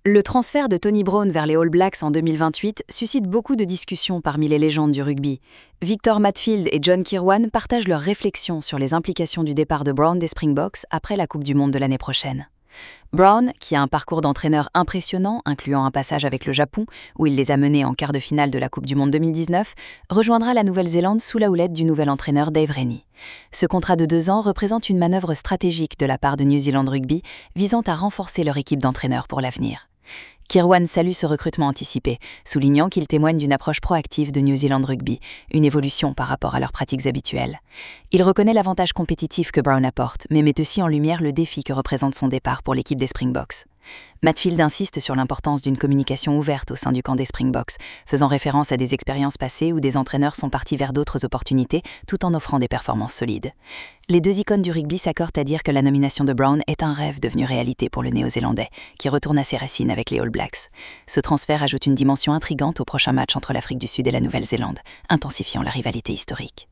Le transfert de Tony Brown vers les All Blacks en 2028 suscite beaucoup de discussions parmi les légendes du rugby. Victor Matfield et John Kirwan partagent leurs réflexions sur les implications du départ de Brown des Springboks après la Coupe du Monde de l'année prochaine. Brown, qui a un parcours d'entraîneur impressionnant, incluant un passage avec le Japon, où il les a menés en quart de finale de la Coupe du Monde 2019, rejoindra la Nouvelle-Zélande sous la houlette du nouvel entraîneur Dave Rennie. Ce contrat de 2 ans représente une manœuvre stratégique de la part de New Zealand Rugby, visant à renforcer leur équipe d'entraîneurs pour l'avenir. Kirwan salue ce recrutement anticipé, soulignant qu'il témoigne d'une approche proactive de New Zealand Rugby, une évolution par rapport à leurs pratiques habituelles. Il reconnaît l'avantage compétitif que Brown apporte, mais met aussi en lumière le défi que représente son départ pour l'équipe des Springboks. Matfield insiste sur l'importance d'une communication ouverte au sein du camp des Springboks, faisant référence à des expériences passées où des entraîneurs sont partis vers d'autres opportunités tout en offrant des performances solides. Les deux icônes du rugby s'accordent à dire que la nomination de Brown est un rêve devenu réalité pour le Néo-Zélandais, qui retourne à ses racines avec les All Blacks. Ce transfert ajoute une dimension intrigante au prochain match entre l'Afrique du Sud et la Nouvelle-Zélande, intensifiant la rivalité historique.